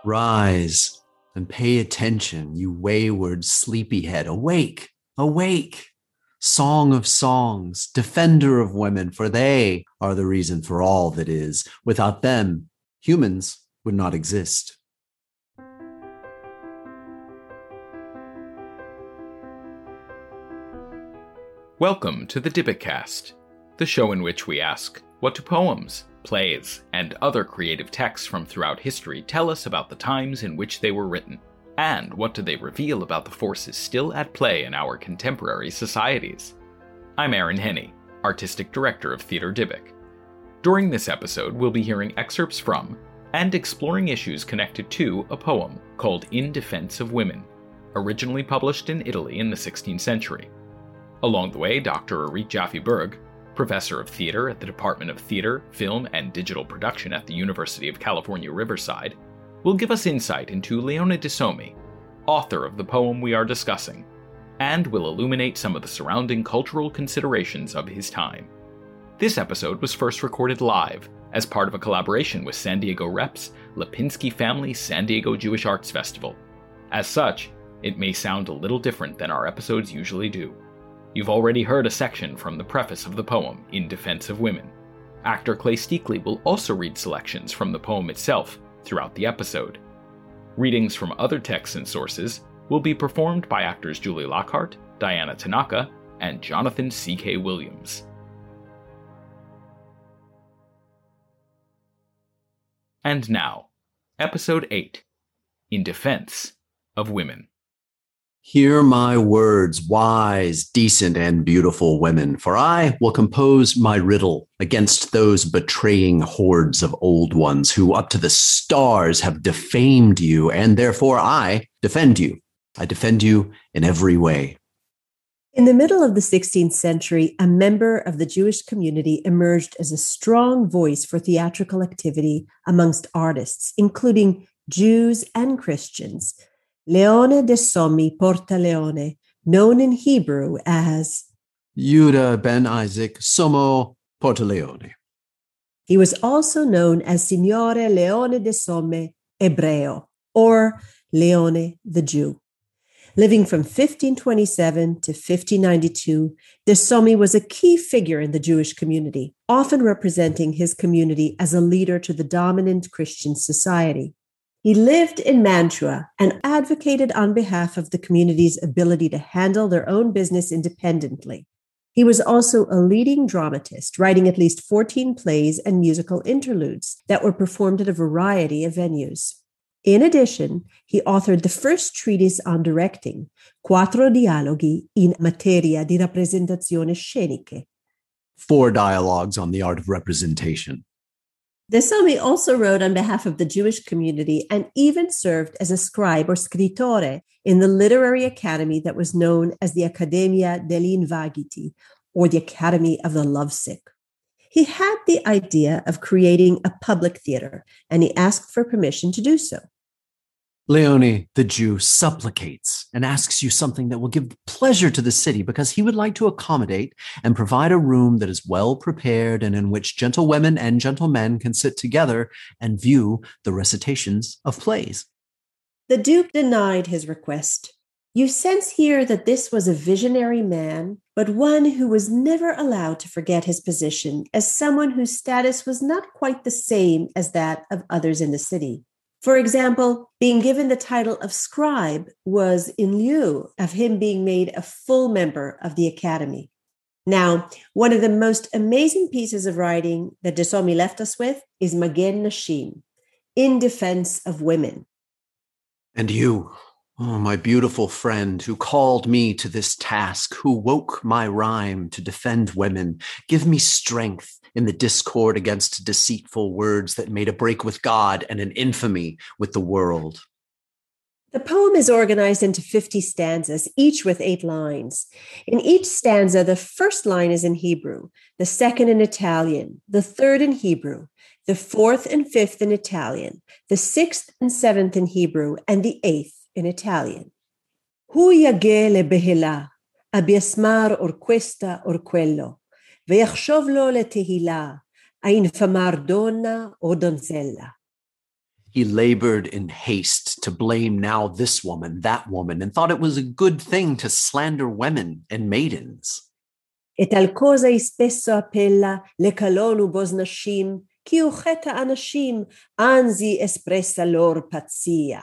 Rise and pay attention, you wayward sleepyhead. Awake, awake. Song of songs, defender of women, for they are the reason for all that is. Without them, humans would not exist. Welcome to the Dybbukcast, the show in which we ask, what do poems, plays, and other creative texts from throughout history tell us about the times in which they were written? And what do they reveal about the forces still at play in our contemporary societies? I'm Aaron Henney, Artistic Director of Theatre Dybbuk. During this episode, we'll be hearing excerpts from and exploring issues connected to a poem called In Defense of Women, originally published in Italy in the 16th century. Along the way, Dr. Orit Jaffe-Berg, professor of theater at the Department of Theater, Film, and Digital Production at the University of California, Riverside, will give us insight into Leone de Sommi, author of the poem we are discussing, and will illuminate some of the surrounding cultural considerations of his time. This episode was first recorded live as part of a collaboration with San Diego Rep's Lipinski Family San Diego Jewish Arts Festival. As such, it may sound a little different than our episodes usually do. You've already heard a section from the preface of the poem, In Defense of Women. Actor Clay Steakley will also read selections from the poem itself throughout the episode. Readings from other texts and sources will be performed by actors Julie Lockhart, Diana Tanaka, and Jonathan C.K. Williams. And now, Episode 8, In Defense of Women. Hear my words, wise, decent, and beautiful women, for I will compose my riddle against those betraying hordes of old ones who up to the stars have defamed you, and therefore I defend you. I defend you in every way. In the middle of the 16th century, a member of the Jewish community emerged as a strong voice for theatrical activity amongst artists, including Jews and Christians. Leone de Sommi Porta Leone, known in Hebrew as Judah ben Isaac Sommo Porta Leone. He was also known as Signore Leone de Somme Ebreo, or Leone the Jew. Living from 1527 to 1592, de Sommi was a key figure in the Jewish community, often representing his community as a leader to the dominant Christian society. He lived in Mantua and advocated on behalf of the community's ability to handle their own business independently. He was also a leading dramatist, writing at least 14 plays and musical interludes that were performed at a variety of venues. In addition, he authored the first treatise on directing, Quattro dialoghi in materia di rappresentazioni sceniche. 4 dialogues on the art of representation. De Sommi also wrote on behalf of the Jewish community and even served as a scribe or scrittore in the literary academy that was known as the Accademia degli Invaghiti, or the Academy of the Lovesick. He had the idea of creating a public theater, and he asked for permission to do so. Leone, the Jew, supplicates and asks you something that will give pleasure to the city because he would like to accommodate and provide a room that is well prepared and in which gentlewomen and gentlemen can sit together and view the recitations of plays. The Duke denied his request. You sense here that this was a visionary man, but one who was never allowed to forget his position as someone whose status was not quite the same as that of others in the city. For example, being given the title of scribe was in lieu of him being made a full member of the academy. Now, one of the most amazing pieces of writing that de Sommi left us with is Magen Nashim, In Defense of Women. And you, oh, my beautiful friend, who called me to this task, who woke my rhyme to defend women, give me strength in the discord against deceitful words that made a break with God and an infamy with the world. The poem is organized into 50 stanzas, each with 8 lines. In each stanza, the first line is in Hebrew, the second in Italian, the third in Hebrew, the fourth and fifth in Italian, the sixth and seventh in Hebrew, and the 8th in Italian. Hu yageh lebehela, abiasmar or questa or quello, ויחשוב לו לתהילה, האם פמר דונה או דונזלה. He labored in haste to blame now this woman, that woman, and thought it was a good thing to slander women and maidens. E tal cosa spesso appella le calonubos nashim, qui ucheta anashim, anzi espressa lor pazzia.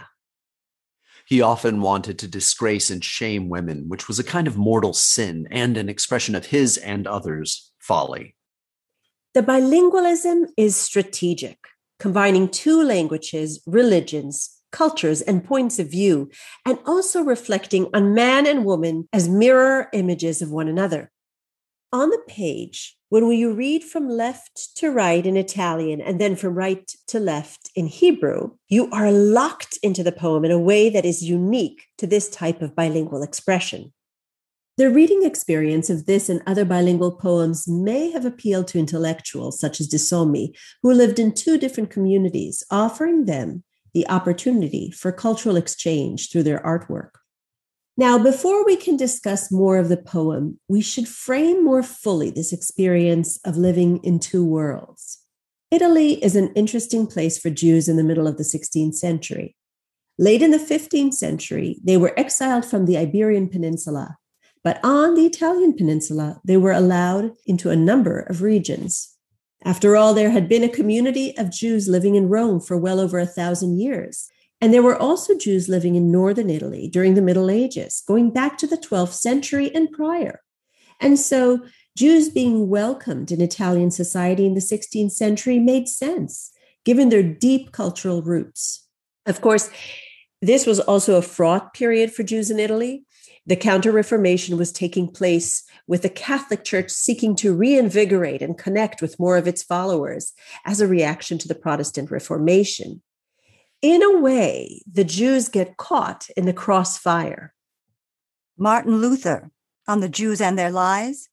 He often wanted to disgrace and shame women, which was a kind of mortal sin and an expression of his and others' folly. The bilingualism is strategic, combining two languages, religions, cultures, and points of view, and also reflecting on man and woman as mirror images of one another. On the page, when you read from left to right in Italian and then from right to left in Hebrew, you are locked into the poem in a way that is unique to this type of bilingual expression. The reading experience of this and other bilingual poems may have appealed to intellectuals such as De Sommi, who lived in two different communities, offering them the opportunity for cultural exchange through their artwork. Now, before we can discuss more of the poem, we should frame more fully this experience of living in two worlds. Italy is an interesting place for Jews in the middle of the 16th century. Late in the 15th century, they were exiled from the Iberian Peninsula, but on the Italian peninsula, they were allowed into a number of regions. After all, there had been a community of Jews living in Rome for well over 1,000 years. And there were also Jews living in northern Italy during the Middle Ages, going back to the 12th century and prior. And so Jews being welcomed in Italian society in the 16th century made sense, given their deep cultural roots. Of course, this was also a fraught period for Jews in Italy. The Counter-Reformation was taking place with the Catholic Church seeking to reinvigorate and connect with more of its followers as a reaction to the Protestant Reformation. In a way, the Jews get caught in the crossfire. Martin Luther, on the Jews and their lies,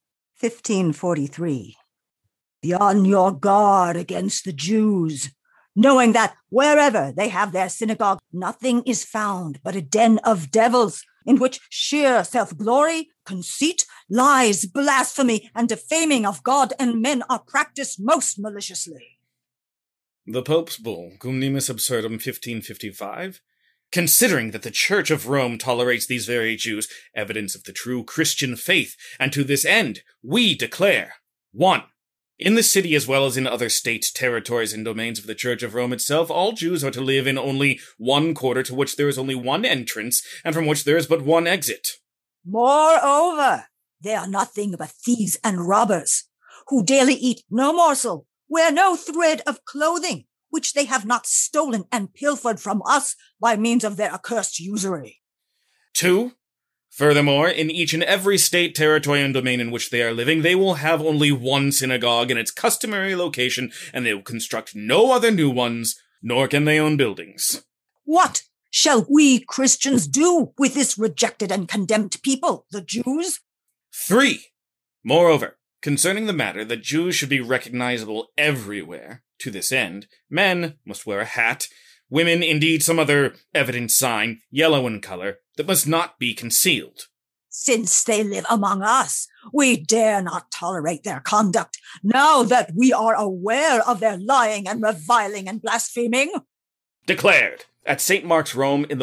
1543. Be on your guard against the Jews, knowing that wherever they have their synagogue, nothing is found but a den of devils, in which sheer self-glory, conceit, lies, blasphemy, and defaming of God and men are practiced most maliciously. The Pope's bull, Cum Nimis Absurdum 1555, considering that the Church of Rome tolerates these very Jews, evidence of the true Christian faith, and to this end, we declare, 1. In the city as well as in other states, territories, and domains of the Church of Rome itself, all Jews are to live in only one quarter to which there is only one entrance, and from which there is but one exit. Moreover, they are nothing but thieves and robbers, who daily eat no morsel, wear no thread of clothing, which they have not stolen and pilfered from us by means of their accursed usury. 2. Furthermore, in each and every state, territory, and domain in which they are living, they will have only one synagogue in its customary location, and they will construct no other new ones, nor can they own buildings. What shall we Christians do with this rejected and condemned people, the Jews? 3. Moreover, concerning the matter that Jews should be recognizable everywhere, to this end, men must wear a hat, women indeed some other evident sign, yellow in color, that must not be concealed. Since they live among us, we dare not tolerate their conduct, now that we are aware of their lying and reviling and blaspheming. Declared at St. Mark's, Rome, in the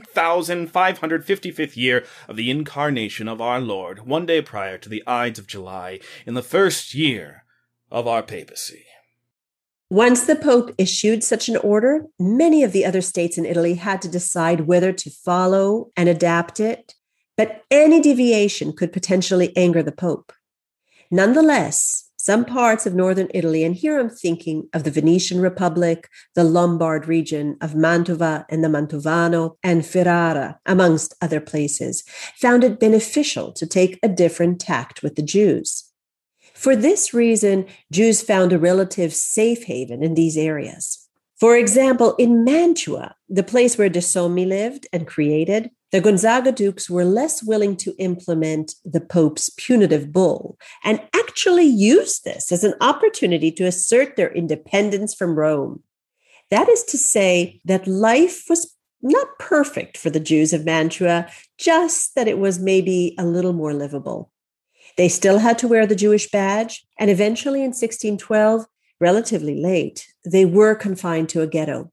1555th year of the incarnation of our Lord, one day prior to the Ides of July, in the first year of our papacy. Once the Pope issued such an order, many of the other states in Italy had to decide whether to follow and adapt it, but any deviation could potentially anger the Pope. Nonetheless, some parts of northern Italy, and here I'm thinking of the Venetian Republic, the Lombard region of Mantova and the Mantovano, and Ferrara, amongst other places, found it beneficial to take a different tact with the Jews. For this reason, Jews found a relative safe haven in these areas. For example, in Mantua, the place where De Sommi lived and created, the Gonzaga dukes were less willing to implement the Pope's punitive bull and actually used this as an opportunity to assert their independence from Rome. That is to say that life was not perfect for the Jews of Mantua, just that it was maybe a little more livable. They still had to wear the Jewish badge, and eventually in 1612, relatively late, they were confined to a ghetto.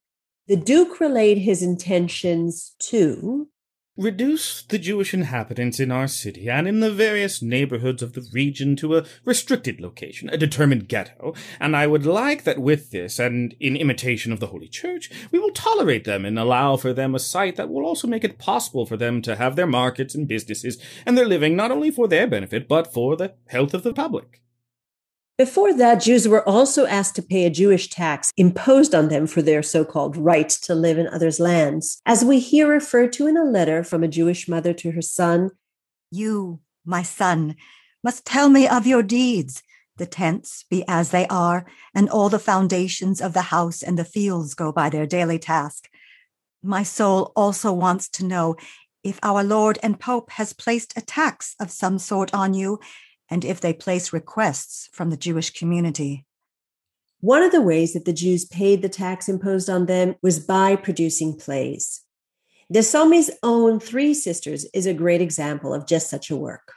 The Duke relayed his intentions to reduce the Jewish inhabitants in our city and in the various neighborhoods of the region to a restricted location, a determined ghetto, and I would like that with this, and in imitation of the Holy Church, we will tolerate them and allow for them a site that will also make it possible for them to have their markets and businesses and their living not only for their benefit, but for the health of the public. Before that, Jews were also asked to pay a Jewish tax imposed on them for their so-called right to live in others' lands, as we here refer to in a letter from a Jewish mother to her son. You, my son, must tell me of your deeds. The tents be as they are, and all the foundations of the house and the fields go by their daily task. My soul also wants to know if our Lord and Pope has placed a tax of some sort on you, and if they place requests from the Jewish community. One of the ways that the Jews paid the tax imposed on them was by producing plays. De Somme's own Three Sisters is a great example of just such a work.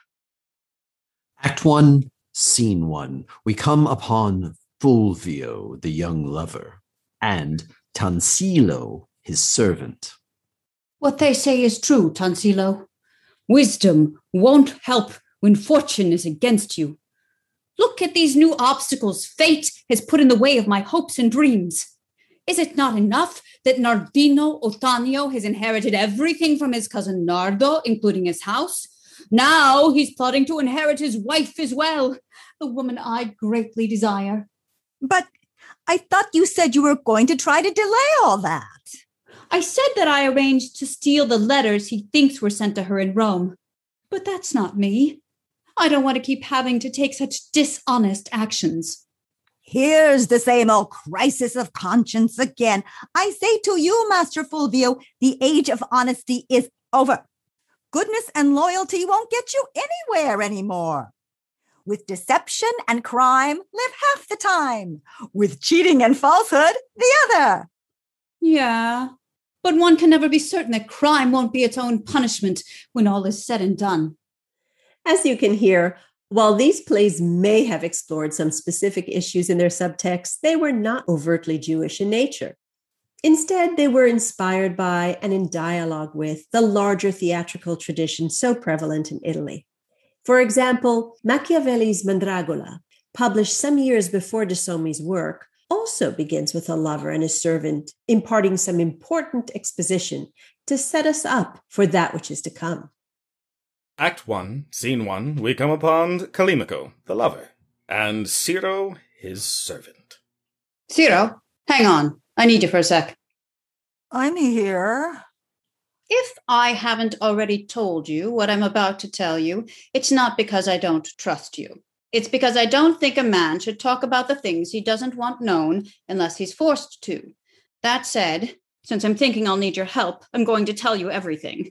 Act 1, Scene 1. We come upon Fulvio, the young lover, and Tansilo, his servant. What they say is true, Tansilo. Wisdom won't help when fortune is against you. Look at these new obstacles fate has put in the way of my hopes and dreams. Is it not enough that Nardino Otanio has inherited everything from his cousin Nardo, including his house? Now he's plotting to inherit his wife as well, the woman I greatly desire. But I thought you said you were going to try to delay all that. I said that I arranged to steal the letters he thinks were sent to her in Rome. But that's not me. I don't want to keep having to take such dishonest actions. Here's the same old crisis of conscience again. I say to you, Master Fulvio, the age of honesty is over. Goodness and loyalty won't get you anywhere anymore. With deception and crime, live half the time. With cheating and falsehood, the other. Yeah, but one can never be certain that crime won't be its own punishment when all is said and done. As you can hear, while these plays may have explored some specific issues in their subtext, they were not overtly Jewish in nature. Instead, they were inspired by and in dialogue with the larger theatrical tradition so prevalent in Italy. For example, Machiavelli's Mandragola, published some years before De Somme's work, also begins with a lover and a servant imparting some important exposition to set us up for that which is to come. Act 1, Scene 1, we come upon Callimaco, the lover, and Ciro, his servant. Ciro, hang on. I need you for a sec. I'm here. If I haven't already told you what I'm about to tell you, it's not because I don't trust you. It's because I don't think a man should talk about the things he doesn't want known unless he's forced to. That said, since I'm thinking I'll need your help, I'm going to tell you everything.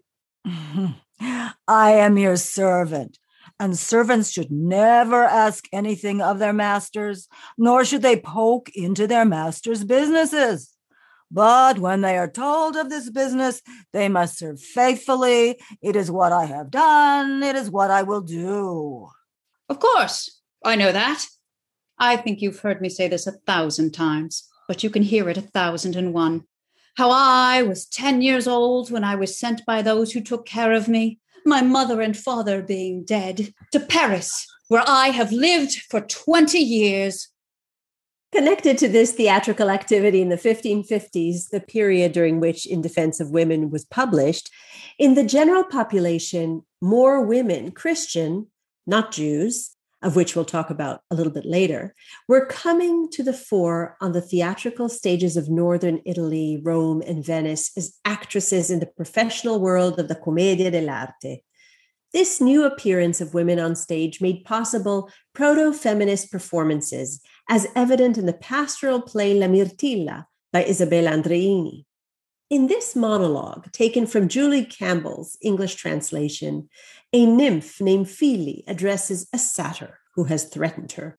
I am your servant, and servants should never ask anything of their masters, nor should they poke into their masters' businesses. But when they are told of this business, they must serve faithfully. It is what I have done. It is what I will do. Of course, I know that. I think you've heard me say this 1,000 times, but you can hear it 1,001. How I was 10 years old when I was sent by those who took care of me, my mother and father being dead, to Paris, where I have lived for 20 years. Connected to this theatrical activity in the 1550s, the period during which In Defense of Women was published, in the general population, more women, Christian, not Jews, of which we'll talk about a little bit later, were coming to the fore on the theatrical stages of northern Italy, Rome, and Venice as actresses in the professional world of the Commedia dell'arte. This new appearance of women on stage made possible proto-feminist performances, as evident in the pastoral play La Mirtilla by Isabella Andreini. In this monologue, taken from Julie Campbell's English translation, a nymph named Fili addresses a satyr who has threatened her.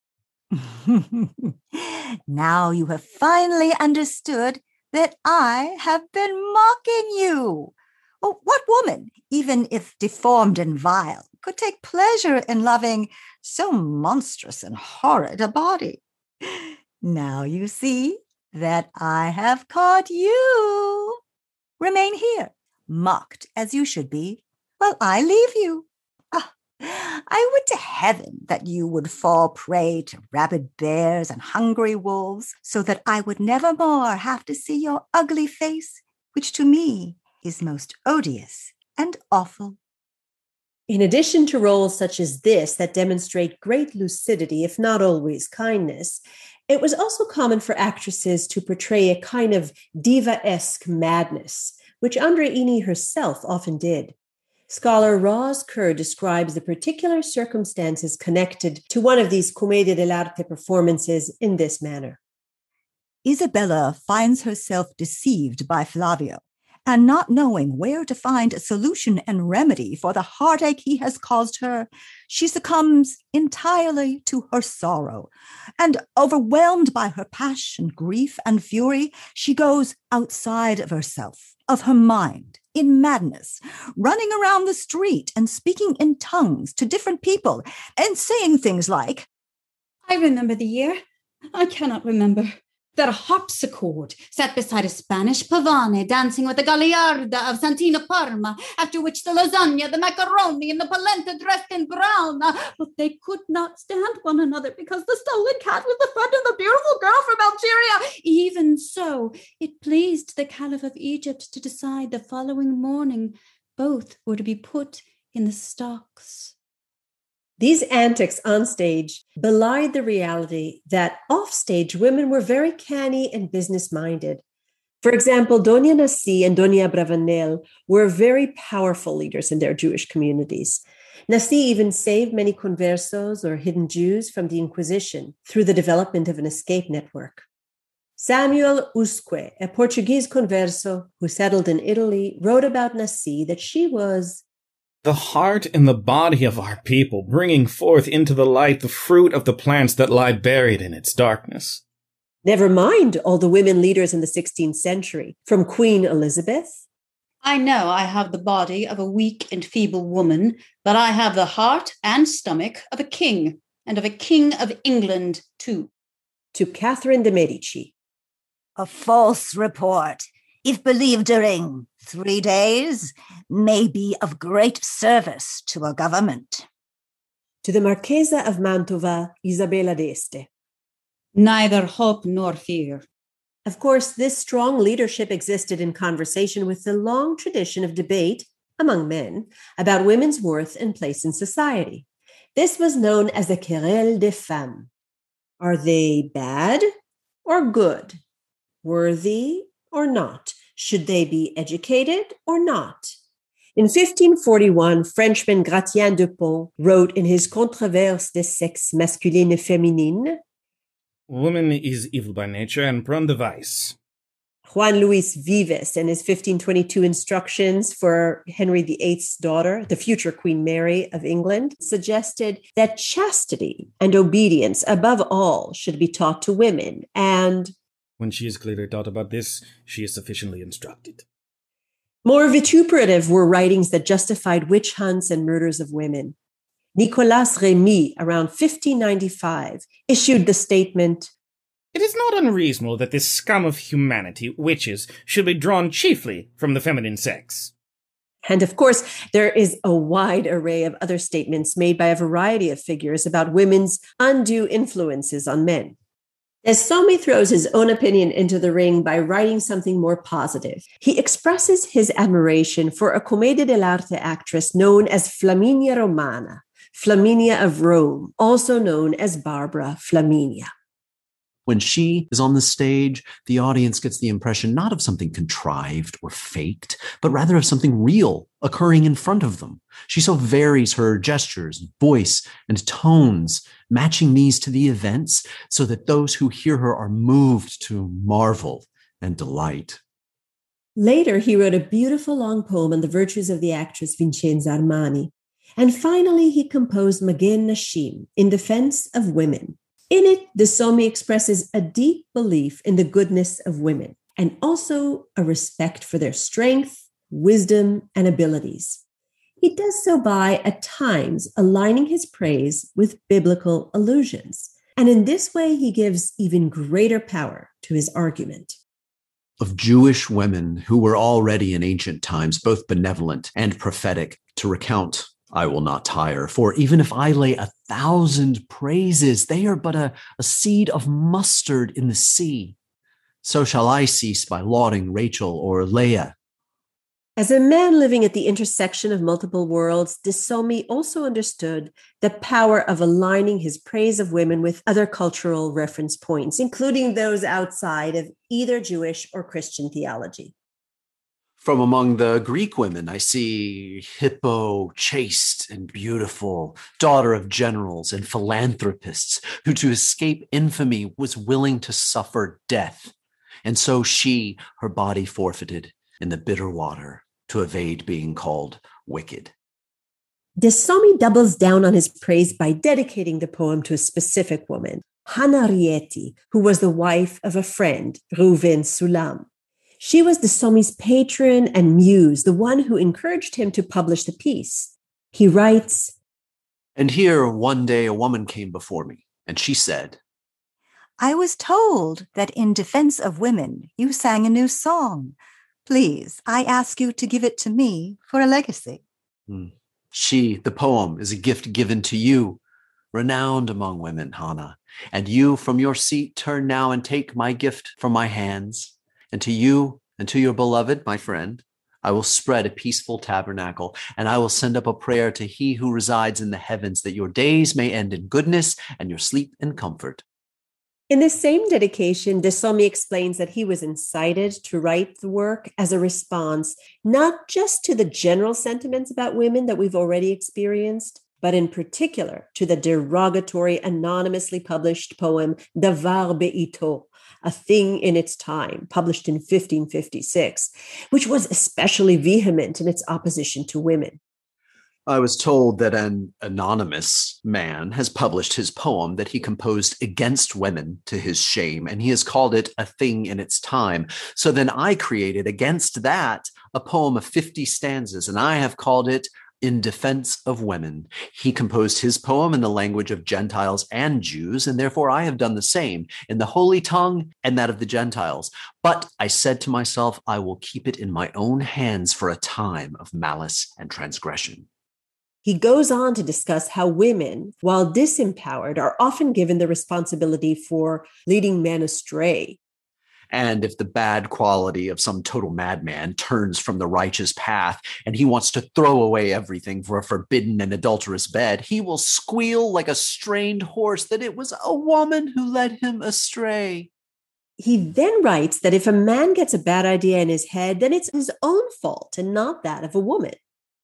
Now you have finally understood that I have been mocking you. Oh, what woman, even if deformed and vile, could take pleasure in loving so monstrous and horrid a body? Now you see, that I have caught you. Remain here, mocked as you should be, while I leave you. I would to heaven that you would fall prey to rabid bears and hungry wolves, so that I would never more have to see your ugly face, which to me is most odious and awful. In addition to roles such as this that demonstrate great lucidity, if not always kindness, it was also common for actresses to portray a kind of diva-esque madness, which Andreini herself often did. Scholar Roz Kerr describes the particular circumstances connected to one of these Commedia dell'arte performances in this manner. Isabella finds herself deceived by Flavio, and not knowing where to find a solution and remedy for the heartache he has caused her, she succumbs entirely to her sorrow, and overwhelmed by her passion, grief, and fury, she goes outside of herself, of her mind, in madness, running around the street and speaking in tongues to different people, and saying things like, I remember the year. I cannot remember. That a harpsichord sat beside a Spanish pavane dancing with the Gagliarda of Santina Parma, after which the lasagna, the macaroni, and the polenta dressed in brown. But they could not stand one another because the stolen cat was the friend of the beautiful girl from Algeria. Even so, it pleased the Caliph of Egypt to decide the following morning both were to be put in the stocks. These antics on stage belied the reality that off-stage women were very canny and business-minded. For example, Doña Nasi and Doña Bravanel were very powerful leaders in their Jewish communities. Nasi even saved many conversos or hidden Jews from the Inquisition through the development of an escape network. Samuel Usque, a Portuguese converso who settled in Italy, wrote about Nasi that she was the heart and the body of our people, bringing forth into the light the fruit of the plants that lie buried in its darkness. Never mind all the women leaders in the 16th century, from Queen Elizabeth. I know I have the body of a weak and feeble woman, but I have the heart and stomach of a king, and of a king of England, too. To Catherine de' Medici. A false report, if believed during 3 days, may be of great service to a government. To the Marchesa of Mantova, Isabella d'Este. Neither hope nor fear. Of course, this strong leadership existed in conversation with the long tradition of debate among men about women's worth and place in society. This was known as the querelle des femmes. Are they bad or good? Worthy or not? Should they be educated or not? In 1541, Frenchman Gratien de Pont wrote in his Controverse des sexes masculines et féminines, Woman is evil by nature and prone to vice. Juan Luis Vives, in his 1522 instructions for Henry VIII's daughter, the future Queen Mary of England, suggested that chastity and obedience, above all, should be taught to women, and when she is clearly taught about this, she is sufficiently instructed. More vituperative were writings that justified witch hunts and murders of women. Nicolas Rémy, around 1595, issued the statement, It is not unreasonable that this scum of humanity, witches, should be drawn chiefly from the feminine sex. And of course, there is a wide array of other statements made by a variety of figures about women's undue influences on men. Dessomme throws his own opinion into the ring by writing something more positive. He expresses his admiration for a Commedia dell'arte actress known as Flaminia Romana, Flaminia of Rome, also known as Barbara Flaminia. When she is on the stage, the audience gets the impression not of something contrived or faked, but rather of something real occurring in front of them. She so varies her gestures, voice, and tones, matching these to the events so that those who hear her are moved to marvel and delight. Later, he wrote a beautiful long poem on the virtues of the actress Vincenza Armani. And finally, he composed Magen Nashim in defense of women. In it, Dessomme expresses a deep belief in the goodness of women and also a respect for their strength, wisdom, and abilities. He does so by, at times, aligning his praise with biblical allusions. And in this way, he gives even greater power to his argument. Of Jewish women who were already in ancient times both benevolent and prophetic, to recount I will not tire, for even if I lay 1,000 praises, they are but a seed of mustard in the sea. So shall I cease by lauding Rachel or Leah. As a man living at the intersection of multiple worlds, De Sommi also understood the power of aligning his praise of women with other cultural reference points, including those outside of either Jewish or Christian theology. From among the Greek women, I see Hippo, chaste and beautiful, daughter of generals and philanthropists, who to escape infamy was willing to suffer death. And so she, her body forfeited in the bitter water to evade being called wicked. De Sommi doubles down on his praise by dedicating the poem to a specific woman, Hannah Rieti, who was the wife of a friend, Reuven Sulam. She was De Sommi's patron and muse, the one who encouraged him to publish the piece. He writes, "And here one day a woman came before me, and she said, I was told that in defense of women, you sang a new song. Please, I ask you to give it to me for a legacy." She, the poem, is a gift given to you, renowned among women, Hannah. And you from your seat turn now and take my gift from my hands. And to you and to your beloved, my friend, I will spread a peaceful tabernacle, and I will send up a prayer to he who resides in the heavens, that your days may end in goodness and your sleep in comfort. In the same dedication, De Sommi explains that he was incited to write the work as a response, not just to the general sentiments about women that we've already experienced, but in particular to the derogatory, anonymously published poem, Davar Be'ito, A Thing in Its Time, published in 1556, which was especially vehement in its opposition to women. I was told that an anonymous man has published his poem that he composed against women to his shame, and he has called it A Thing in Its Time. So then I created against that a poem of 50 stanzas, and I have called it In Defense of Women. He composed his poem in the language of Gentiles and Jews, and therefore I have done the same in the holy tongue and that of the Gentiles. But I said to myself, I will keep it in my own hands for a time of malice and transgression. He goes on to discuss how women, while disempowered, are often given the responsibility for leading men astray. And if the bad quality of some total madman turns from the righteous path and he wants to throw away everything for a forbidden and adulterous bed, he will squeal like a strained horse that it was a woman who led him astray. He then writes that if a man gets a bad idea in his head, then it's his own fault and not that of a woman.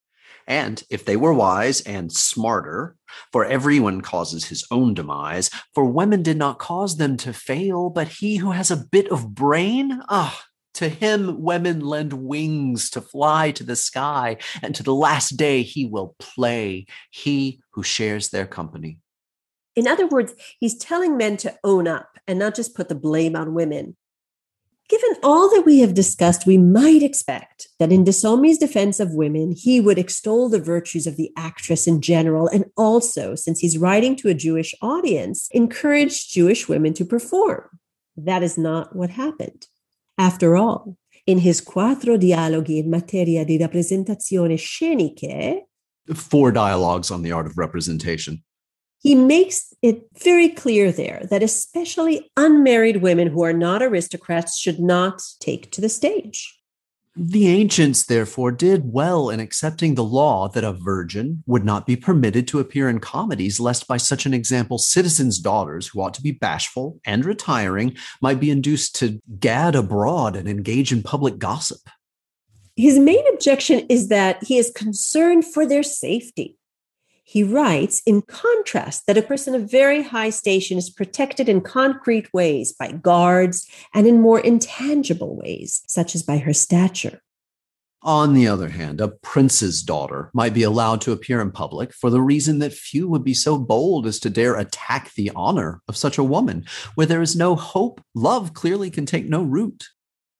And if they were wise and smarter, for everyone causes his own demise, for women did not cause them to fail, but he who has a bit of brain, to him women lend wings to fly to the sky, and to the last day he will play, he who shares their company. In other words, he's telling men to own up and not just put the blame on women. Given all that we have discussed, we might expect that in De Sommi's defense of women, he would extol the virtues of the actress in general, and also, since he's writing to a Jewish audience, encourage Jewish women to perform. That is not what happened. After all, in his Quattro dialoghi in materia di rappresentazione sceniche, 4 dialogues on the art of representation, he makes it very clear there that especially unmarried women who are not aristocrats should not take to the stage. The ancients, therefore, did well in accepting the law that a virgin would not be permitted to appear in comedies, lest by such an example citizens' daughters, who ought to be bashful and retiring, might be induced to gad abroad and engage in public gossip. His main objection is that he is concerned for their safety. He writes, in contrast, that a person of very high station is protected in concrete ways by guards and in more intangible ways, such as by her stature. On the other hand, a prince's daughter might be allowed to appear in public for the reason that few would be so bold as to dare attack the honor of such a woman. Where there is no hope, love clearly can take no root.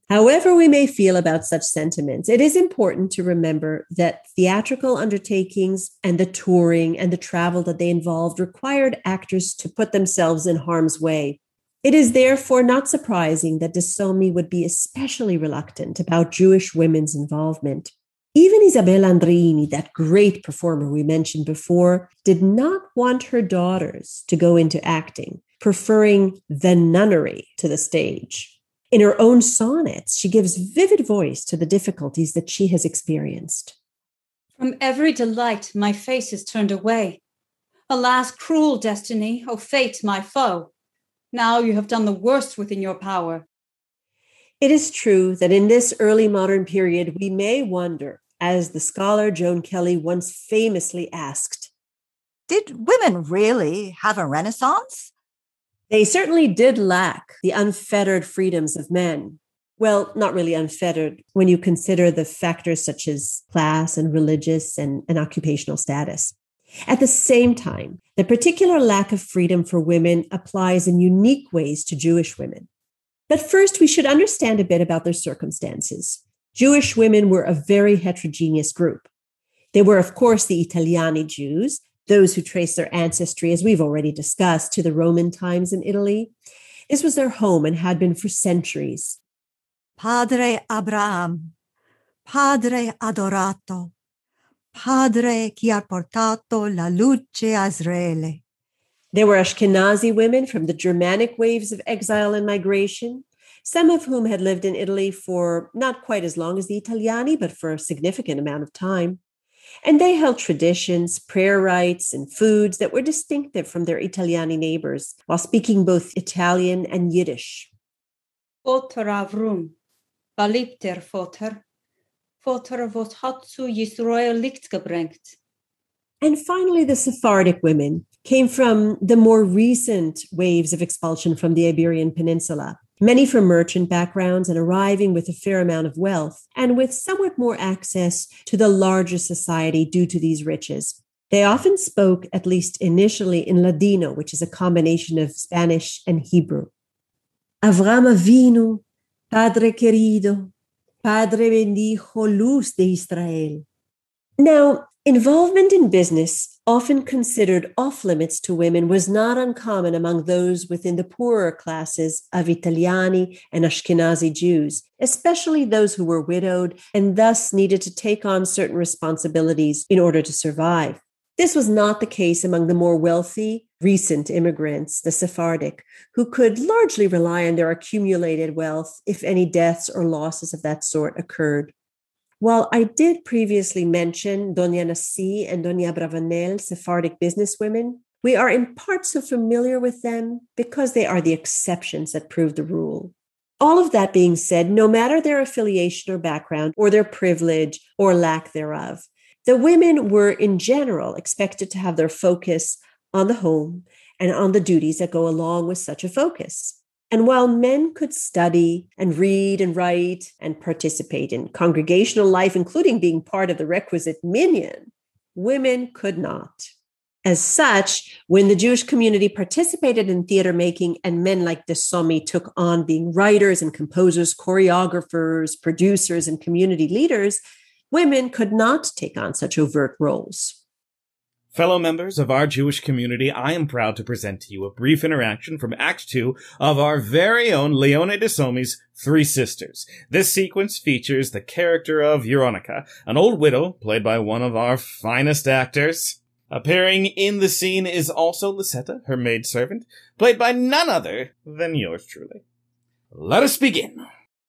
However we may feel about such sentiments, it is important to remember that theatrical undertakings and the touring and the travel that they involved required actors to put themselves in harm's way. It is therefore not surprising that de Sommi would be especially reluctant about Jewish women's involvement. Even Isabella Andreini, that great performer we mentioned before, did not want her daughters to go into acting, preferring the nunnery to the stage. In her own sonnets, she gives vivid voice to the difficulties that she has experienced. From every delight, my face is turned away. Alas, cruel destiny, O fate, my foe. Now you have done the worst within your power. It is true that in this early modern period, we may wonder, as the scholar Joan Kelly once famously asked, Did women really have a renaissance? They certainly did lack the unfettered freedoms of men. Well, not really unfettered when you consider the factors such as class and religious and occupational status. At the same time, the particular lack of freedom for women applies in unique ways to Jewish women. But first, we should understand a bit about their circumstances. Jewish women were a very heterogeneous group. They were, of course, the Italiani Jews, those who trace their ancestry, as we've already discussed, to the Roman times in Italy. This was their home and had been for centuries. Padre Abraham, Padre adorato, Padre chi ha portato la luce a Israele. There were Ashkenazi women from the Germanic waves of exile and migration, some of whom had lived in Italy for not quite as long as the Italiani, but for a significant amount of time. And they held traditions, prayer rites, and foods that were distinctive from their Italiani neighbors, while speaking both Italian and Yiddish. Vater Avrum, Balipter Vater, Vater was hat zu Yisrael Licht gebrengt. And finally, the Sephardic women came from the more recent waves of expulsion from the Iberian Peninsula, many from merchant backgrounds and arriving with a fair amount of wealth and with somewhat more access to the larger society due to these riches. They often spoke, at least initially, in Ladino, which is a combination of Spanish and Hebrew. Avram Avinu, Padre querido, Padre bendijo luz de Israel. Now, involvement in business, often considered off-limits to women, was not uncommon among those within the poorer classes of Italiani and Ashkenazi Jews, especially those who were widowed and thus needed to take on certain responsibilities in order to survive. This was not the case among the more wealthy, recent immigrants, the Sephardic, who could largely rely on their accumulated wealth if any deaths or losses of that sort occurred. While I did previously mention Doña Nasi and Doña Bravanel, Sephardic businesswomen, we are in part so familiar with them because they are the exceptions that prove the rule. All of that being said, no matter their affiliation or background or their privilege or lack thereof, the women were in general expected to have their focus on the home and on the duties that go along with such a focus. And while men could study and read and write and participate in congregational life, including being part of the requisite minyan, women could not. As such, when the Jewish community participated in theater making and men like de Sommi took on being writers and composers, choreographers, producers, and community leaders, women could not take on such overt roles. Fellow members of our Jewish community, I am proud to present to you a brief interaction from Act 2 of our very own Leone de Sommi's Three Sisters. This sequence features the character of Veronica, an old widow played by one of our finest actors. Appearing in the scene is also Lisetta, her maidservant, played by none other than yours truly. Let us begin.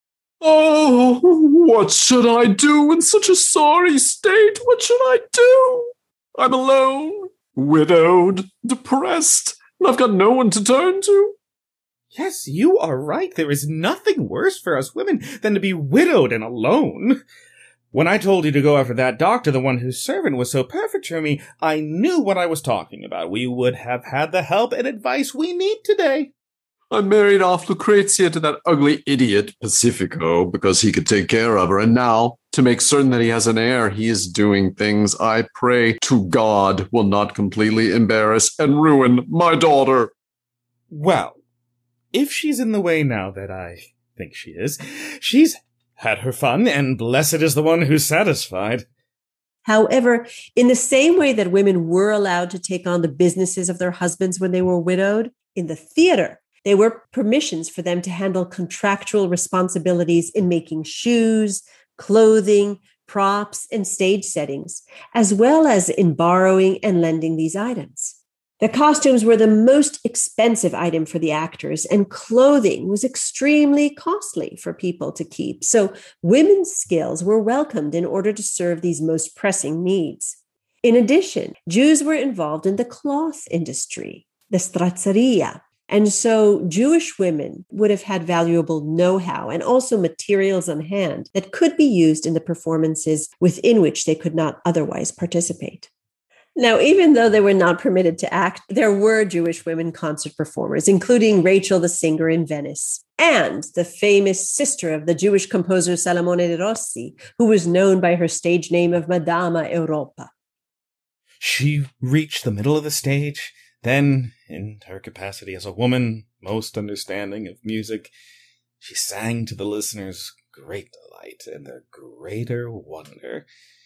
Oh, what should I do in such a sorry state? What should I do? I'm alone, widowed, depressed, and I've got no one to turn to. Yes, you are right. There is nothing worse for us women than to be widowed and alone. When I told you to go after that doctor, the one whose servant was so perfect for me, I knew what I was talking about. We would have had the help and advice we need today. I married off Lucrezia to that ugly idiot Pacifico because he could take care of her, and now, to make certain that he has an heir, he is doing things I pray to God will not completely embarrass and ruin my daughter. Well, if she's in the way now that I think she is, She's had her fun, and blessed is the one who's satisfied. However, in the same way that women were allowed to take on the businesses of their husbands when they were widowed, in the theater, there were permissions for them to handle contractual responsibilities in making shoes, clothing, props, and stage settings, as well as in borrowing and lending these items. The costumes were the most expensive item for the actors, and clothing was extremely costly for people to keep. So women's skills were welcomed in order to serve these most pressing needs. In addition, Jews were involved in the cloth industry, the strazzeria. And so Jewish women would have had valuable know-how and also materials on hand that could be used in the performances within which they could not otherwise participate. Now, even though they were not permitted to act, there were Jewish women concert performers, including Rachel the singer in Venice, and the famous sister of the Jewish composer Salomone de' Rossi, who was known by her stage name of Madama Europa. She reached the middle of the stage. Then, in her capacity as a woman, most understanding of music, she sang to the listeners' great delight and their greater wonder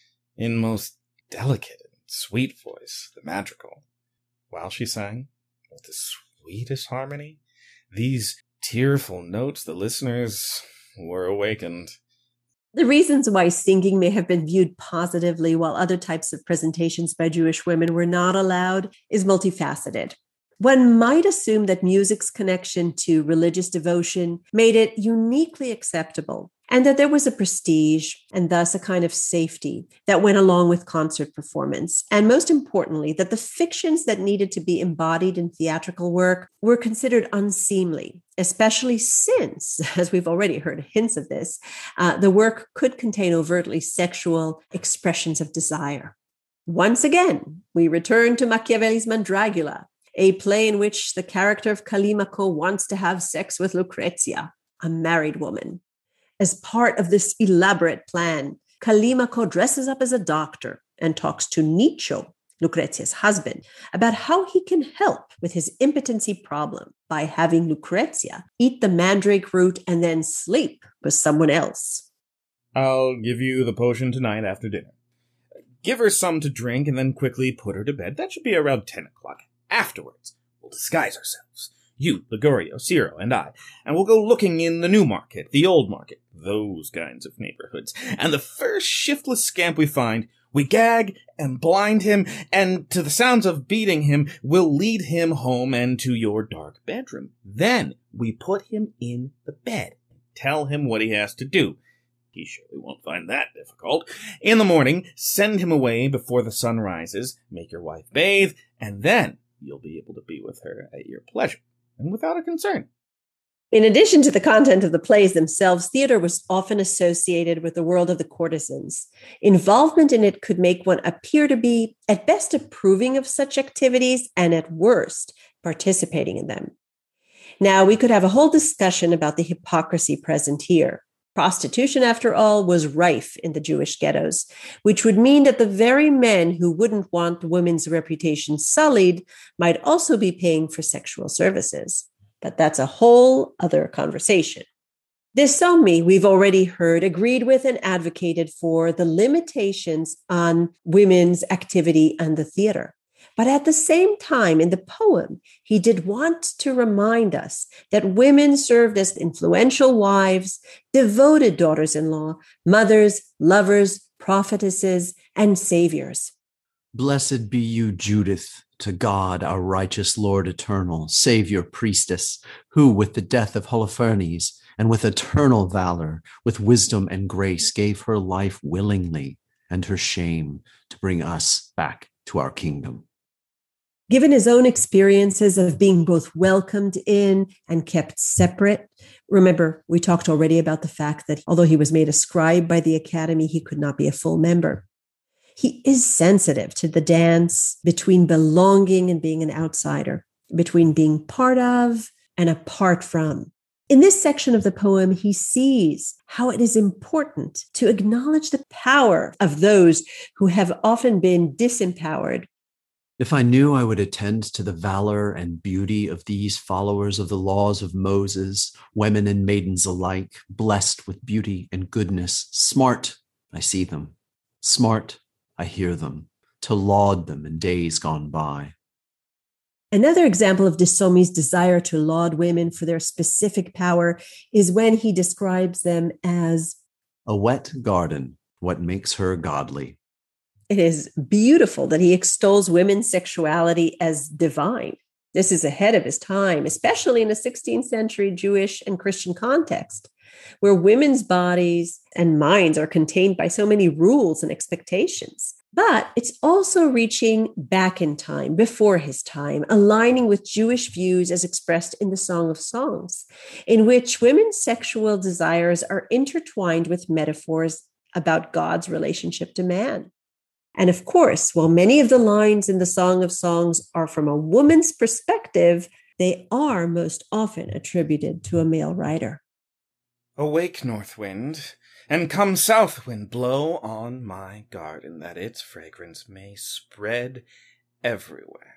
in most delicate and sweet voice, the madrigal. While she sang, with the sweetest harmony, these tearful notes, the listeners were awakened. The reasons why singing may have been viewed positively while other types of presentations by Jewish women were not allowed is multifaceted. One might assume that music's connection to religious devotion made it uniquely acceptable, and that there was a prestige and thus a kind of safety that went along with concert performance. And most importantly, that the fictions that needed to be embodied in theatrical work were considered unseemly, especially since, as we've already heard hints of this, the work could contain overtly sexual expressions of desire. Once again, we return to Machiavelli's Mandragula, a play in which the character of Callimaco wants to have sex with Lucrezia, a married woman. As part of this elaborate plan, Callimaco dresses up as a doctor and talks to Nicio, Lucrezia's husband, about how he can help with his impotency problem by having Lucrezia eat the mandrake root and then sleep with someone else. I'll give you the potion tonight after dinner. Give her some to drink and then quickly put her to bed. That should be around 10 o'clock. Afterwards, we'll disguise ourselves. You, Ligurio, Ciro, and I. And we'll go looking in the New Market, the Old Market, those kinds of neighborhoods. And the first shiftless scamp we find, we gag and blind him, and to the sounds of beating him, we'll lead him home and to your dark bedroom. Then we put him in the bed and tell him what he has to do. He surely won't find that difficult. In the morning, send him away before the sun rises, make your wife bathe, and then you'll be able to be with her at your pleasure, and without a concern. In addition to the content of the plays themselves, theater was often associated with the world of the courtesans. Involvement in it could make one appear to be, at best, approving of such activities, and at worst, participating in them. Now, we could have a whole discussion about the hypocrisy present here. Prostitution, after all, was rife in the Jewish ghettos, which would mean that the very men who wouldn't want women's reputation sullied might also be paying for sexual services. But that's a whole other conversation. De Sommi, we've already heard, agreed with and advocated for the limitations on women's activity and the theater. But at the same time, in the poem, he did want to remind us that women served as influential wives, devoted daughters-in-law, mothers, lovers, prophetesses, and saviors. Blessed be you, Judith, to God, our righteous Lord eternal, Savior priestess, who with the death of Holofernes and with eternal valor, with wisdom and grace, gave her life willingly and her shame to bring us back to our kingdom. Given his own experiences of being both welcomed in and kept separate, remember, we talked already about the fact that although he was made a scribe by the academy, he could not be a full member. He is sensitive to the dance between belonging and being an outsider, between being part of and apart from. In this section of the poem, he sees how it is important to acknowledge the power of those who have often been disempowered. If I knew I would attend to the valor and beauty of these followers of the laws of Moses, women and maidens alike, blessed with beauty and goodness, smart, I see them, smart, I hear them, to laud them in days gone by. Another example of De Somy's desire to laud women for their specific power is when he describes them as a wet garden, what makes her godly. It is beautiful that he extols women's sexuality as divine. This is ahead of his time, especially in a 16th century Jewish and Christian context, where women's bodies and minds are contained by so many rules and expectations. But it's also reaching back in time, before his time, aligning with Jewish views as expressed in the Song of Songs, in which women's sexual desires are intertwined with metaphors about God's relationship to man. And of course, while many of the lines in the Song of Songs are from a woman's perspective, they are most often attributed to a male writer. Awake, north wind, and come south wind, blow on my garden, that its fragrance may spread everywhere.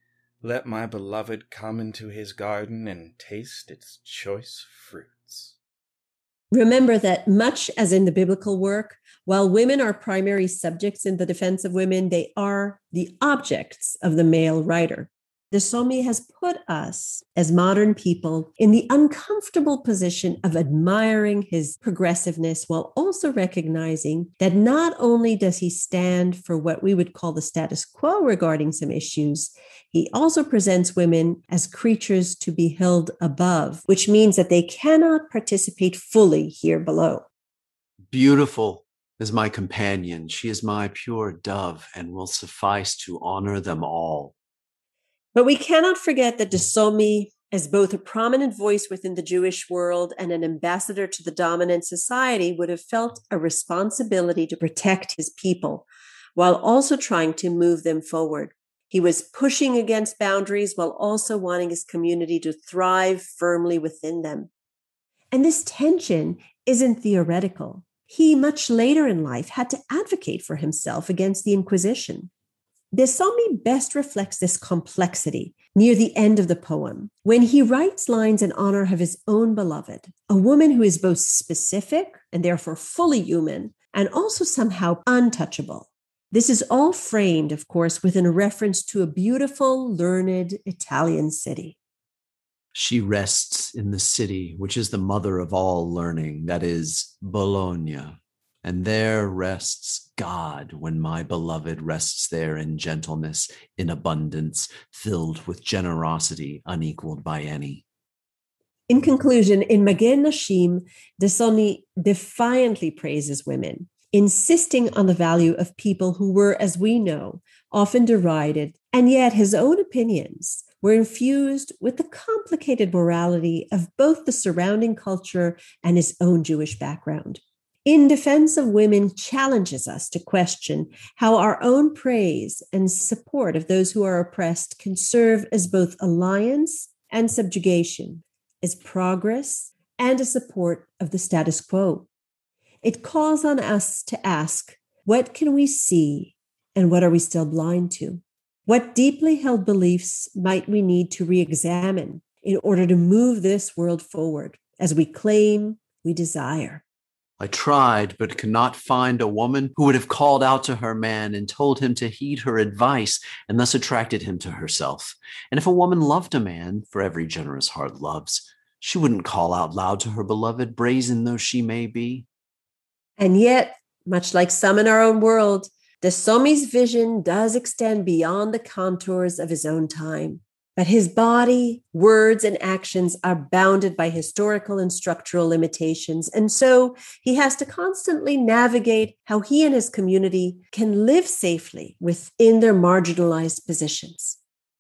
Let my beloved come into his garden and taste its choice fruits. Remember that much as in the biblical work, while women are primary subjects in the defense of women, they are the objects of the male writer. De Somy has put us, as modern people, in the uncomfortable position of admiring his progressiveness while also recognizing that not only does he stand for what we would call the status quo regarding some issues, he also presents women as creatures to be held above, which means that they cannot participate fully here below. Beautiful is my companion. She is my pure dove and will suffice to honor them all. But we cannot forget that De Somy, as both a prominent voice within the Jewish world and an ambassador to the dominant society, would have felt a responsibility to protect his people while also trying to move them forward. He was pushing against boundaries while also wanting his community to thrive firmly within them. And this tension isn't theoretical. He, much later in life, had to advocate for himself against the Inquisition. De Somy best reflects this complexity near the end of the poem, when he writes lines in honor of his own beloved, a woman who is both specific and therefore fully human, and also somehow untouchable. This is all framed, of course, within a reference to a beautiful, learned Italian city. She rests in the city, which is the mother of all learning, that is Bologna. And there rests God when my beloved rests there in gentleness, in abundance, filled with generosity unequaled by any. In conclusion, in Magen Nashim, De Somy defiantly praises women, insisting on the value of people who were, as we know, often derided, and yet his own opinions were infused with the complicated morality of both the surrounding culture and his own Jewish background. In Defense of Women challenges us to question how our own praise and support of those who are oppressed can serve as both alliance and subjugation, as progress and a support of the status quo. It calls on us to ask, what can we see and what are we still blind to? What deeply held beliefs might we need to re-examine in order to move this world forward as we claim, we desire? I tried, but could not find a woman who would have called out to her man and told him to heed her advice and thus attracted him to herself. And if a woman loved a man, for every generous heart loves, she wouldn't call out loud to her beloved, brazen though she may be. And yet, much like some in our own world, De Somy's vision does extend beyond the contours of his own time. But his body, words, and actions are bounded by historical and structural limitations. And so he has to constantly navigate how he and his community can live safely within their marginalized positions.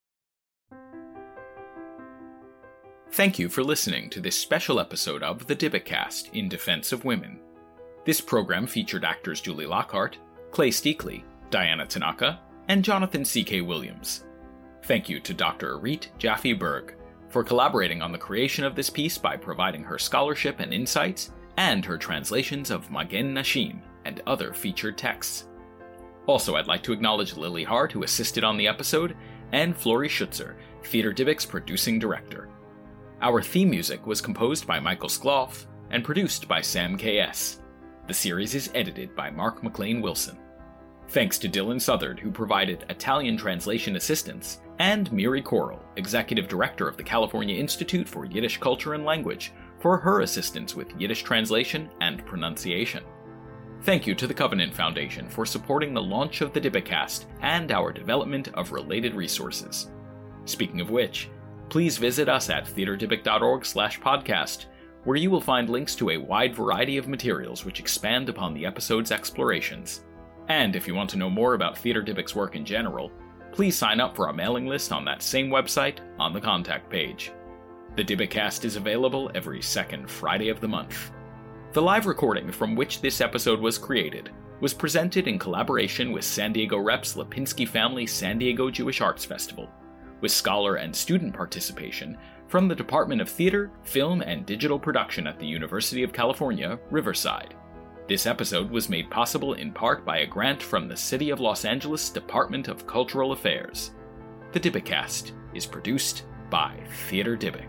Thank you for listening to this special episode of the Dybbukcast in Defense of Women. This program featured actors Julie Lockhart, Clay Steakley, Diana Tanaka, and Jonathan C.K. Williams. Thank you to Dr. Arit Jaffe Berg for collaborating on the creation of this piece by providing her scholarship and insights, and her translations of Magen Nashim and other featured texts. Also, I'd like to acknowledge Lily Hart, who assisted on the episode, and Flory Schutzer, Theater Dybic's producing director. Our theme music was composed by Michael Skloff and produced by Sam K.S. The series is edited by Mark McLean Wilson. Thanks to Dylan Southard, who provided Italian translation assistance, and Miri Coral, Executive Director of the California Institute for Yiddish Culture and Language, for her assistance with Yiddish translation and pronunciation. Thank you to the Covenant Foundation for supporting the launch of the Dybbukcast and our development of related resources. Speaking of which, please visit us at theaterdybbuk.org/podcast, where you will find links to a wide variety of materials which expand upon the episode's explorations. And if you want to know more about Theater Dybbuk's work in general, please sign up for our mailing list on that same website on the contact page. The Dybbukcast is available every second Friday of the month. The live recording from which this episode was created was presented in collaboration with San Diego Rep's Lipinski Family San Diego Jewish Arts Festival, with scholar and student participation from the Department of Theater, Film, and Digital Production at the University of California, Riverside. This episode was made possible in part by a grant from the City of Los Angeles Department of Cultural Affairs. The Dybbukcast is produced by Theater Dybbuk.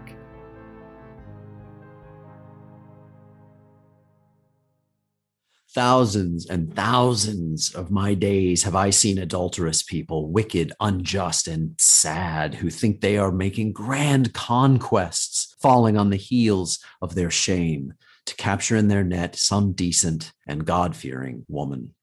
Thousands and thousands of my days have I seen adulterous people, wicked, unjust, and sad, who think they are making grand conquests, falling on the heels of their shame to capture in their net some decent and God-fearing woman.